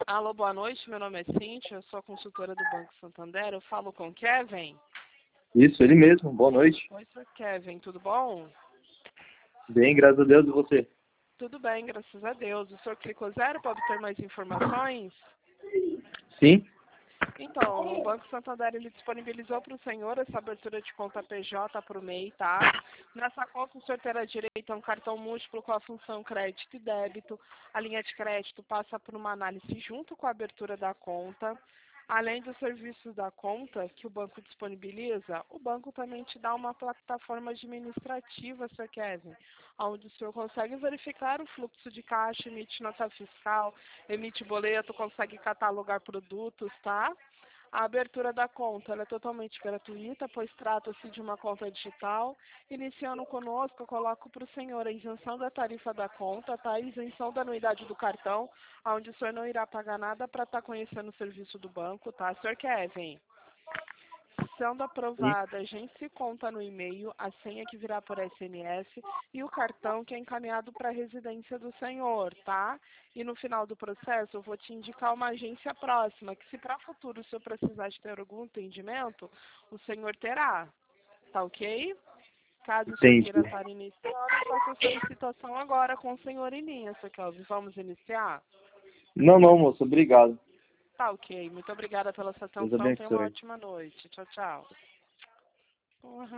Alô, boa noite. Meu nome é Cíntia, eu sou a consultora do Banco Santander. Eu falo com o Kevin. Isso, ele mesmo. Boa noite. Oi, Sr. Kevin, tudo bom? Bem, graças a Deus, e você? Tudo bem, graças a Deus. O senhor clicou zero para obter mais informações? Sim? Então, o Banco Santander ele disponibilizou para o senhor essa abertura de conta PJ por MEI, tá? Nessa conta o senhor terá direito a um cartão múltiplo com a função crédito e débito. A linha de crédito passa por uma análise junto com a abertura da conta. Além dos serviços da conta que o banco disponibiliza, o banco também te dá uma plataforma administrativa, Sr. Kevin, onde o senhor consegue verificar o fluxo de caixa, emite nota fiscal, emite boleto, consegue catalogar produtos, tá? A abertura da conta ela é totalmente gratuita, pois trata-se de uma conta digital. Iniciando conosco, eu coloco para o senhor a isenção da tarifa da conta, tá? A isenção da anuidade do cartão, onde o senhor não irá pagar nada para estar conhecendo o serviço do banco, tá, Sr. Kevin? Sendo Sim. aprovada, a gente se conta no e-mail, a senha que virá por SMS e o cartão que é encaminhado para a residência do senhor, tá? E no final do processo eu vou te indicar uma agência próxima, que se para futuro o senhor precisar de ter algum atendimento, o senhor terá, tá ok? Caso o senhor queira Entendi. estar iniciando, eu faço a solicitação agora com o senhor em linha, Sr. Kelvin. Vamos iniciar? Não, moço, obrigado. Tá ok. Muito obrigada pela sua Deus atenção. Tenha uma abençoe. ótima noite. Tchau, tchau. Porra.